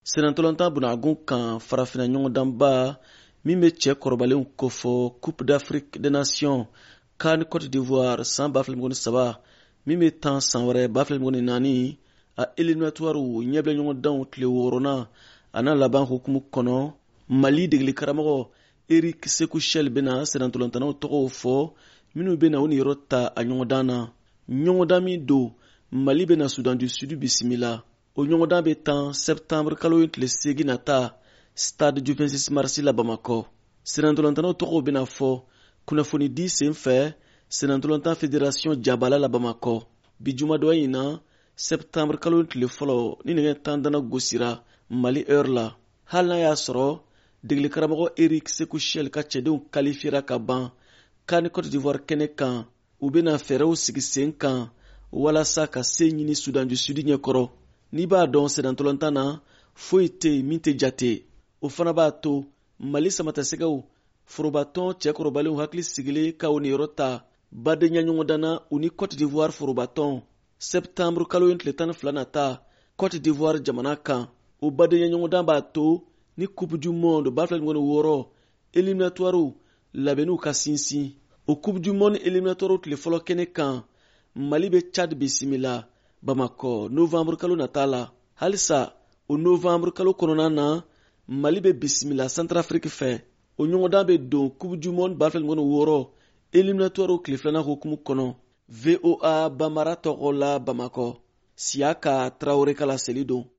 Senatolanta bunagun kan farafina ɲɔgɔndanba min bɛ cɛ kɔrɔbalenw kofɔ Coupe d'Afrique des Nations CAN Côte d'Ivoire san 2023 min bɛ tan san wɛrɛ 2024 a éliminatoire ɲɛbila ɲɔgɔndanw tile 6nan a n'a laban hukumu kɔnɔ Mali degeli karamɔgɔ Eric Sékou-Chel bɛna senatolantanaw tɔgɔw fɔ minnu bɛna u niyɔrɔ ta a ɲɔgɔndan na. Ɲɔgɔndan min don Mali bɛna Sudan du Sud bisimila. O ɲɔgɔndan bɛ tan septembre kalo in tile 8 nata stade du 26 mars la Bamakɔ. Senatolantanaw tɔgɔw bɛna fɔ kunnafoni di sen fɛ senatolantan fédération jabala la Bamakɔ. Bi jumadɔ in na septembre kalo in tile fɔlɔ ni nɛgɛ 10 dana gosira Mali heure la. Hali n'a y'a sɔrɔ degeli karamɔgɔ Eric Sékou-Chel ka cɛdenw qualifiera ka ban CAN Côte d'Ivoire kɛnɛ kan u bɛna fɛɛrɛw sigi sen kan walasa ka se ɲini Sudan du Sud ɲɛkɔrɔ. N'i b'a dɔn senatolantan na foyi tɛ yen min tɛ jate. O fana b'a to Mali samatasɛgɛw forobatɔn cɛkɔrɔbalenw hakili sigilen ka u niyɔrɔ ta badenya ɲɔgɔndan na u ni Côte d'Ivoire forobatɔn septembre kalo in tile 12 nata Côte d'Ivoire jamana kan. O badenya ɲɔgɔndan b'a to ni Coupe du Monde 2026 éliminatoire labɛnniw ka sinsin. O Coupe du Monde éliminatoire tile fɔlɔ kɛnɛ kan Mali bɛ Tchad bisimila Bamakɔ novembre kalo nata la. Halisa o novembre kalo kɔnɔna na Mali bɛ bisimila Centrafrique fɛ. O ɲɔgɔndan bɛ don Coupe du Monde 2026 éliminatoire tile 2nan hukumu kɔnɔ. VOA Bambara tɔgɔ la Bamakɔ. Siaka Traoré ka laseli don.